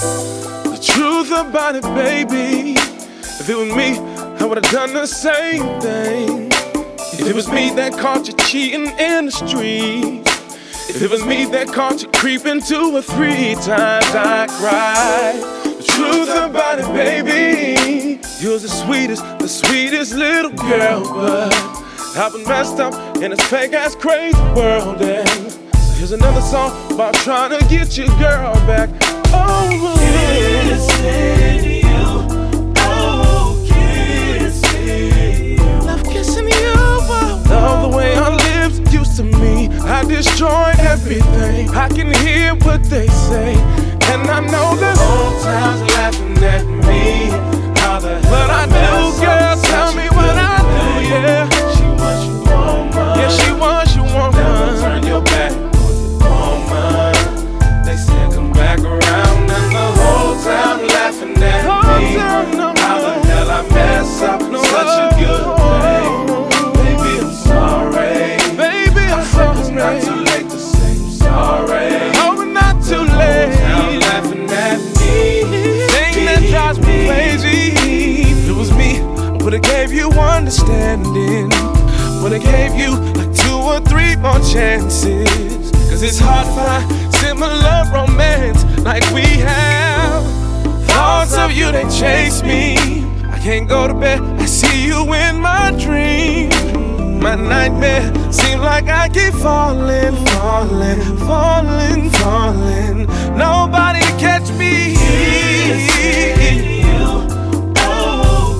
The truth about it, baby. If it was me, I would've done the same thing. If it was me that caught you cheating in the street, if it was me that caught you creeping 2 or 3 times, I'd cry. The truth about it, baby. You was the sweetest little girl, but I've been messed up in this fake-ass crazy world. And so here's another song about trying to get your girl back. Oh, kissing you, oh, kissing you. love kissing you. Love the way our lips used to meet. I destroy everything. I can hear what they say, and I know the whole town's laughing at me. How the hell but I do, girl, tell me what I do, yeah. She wants you woman. Yeah, she wants you woman. Never turn your back on your woman. They said come back around, and the whole town laughing at me. How the hell I mess up such a good thing? Baby, I'm sorry. Baby, I'm sorry. It's not too late to say I'm sorry. Oh, it's not too late. Now laughing at me. Thing that drives me crazy. If it was me, I would've gave you understanding. Would've gave you like 2 or 3 more chances. Cause it's hard to find similar romance like we have. Thoughts of you, they chase me. I can't go to bed, I see you in my dreams. My nightmare seems like I keep falling, falling, falling, falling. Nobody to catch me. Kissing you, oh,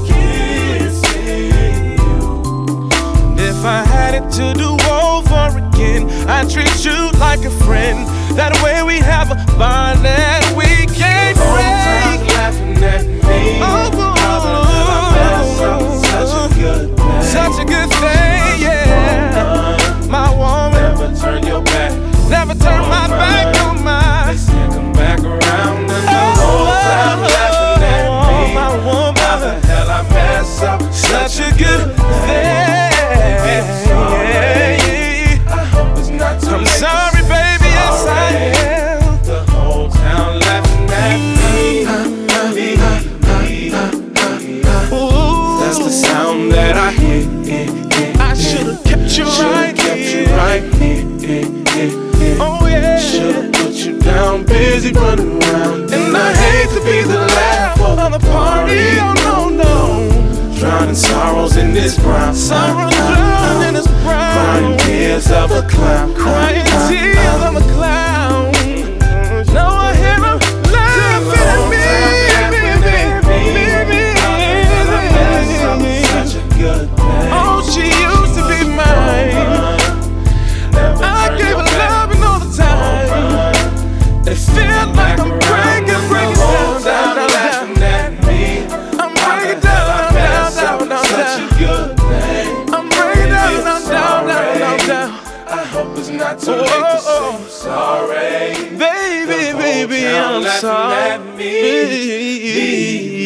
kissing you. And if I had it to do over again, I'd treat you like a friend. That way we have a bond that we can't Whole break. town's laughing at me. Oh, How the hell I mess up such a good thing? such a good thing, yeah. My woman, Never turn your back. never turn my back on my. They said come back around, and the whole town laughing at me. My woman, How the hell I mess up such a good thing. I hope it's not too I'm late. sorry, baby, yes I am. The whole town laughing at me. Ooh, That's the sound that I hear. I should've kept you right Kept you here. right here. Oh yeah. Should've put you down, busy running around. And I hate to be the laugh On the party, oh no, no. drowning sorrows in this brown. Sorrow drowned in this brown. Crying tears of a clown. Crying tears of a clown. Now I hear him laughing at me, Such a good thing. oh, she used to be mine. I gave her loving all the time. It feels like I'm breaking down, down, down, down. I'm breaking down, down, down, down, Such a down. good thing. I'm breaking down, down, down, down, down, down. I hope it's not too late to say I'm sorry. Baby, baby, I'm Laughing at sorry. me.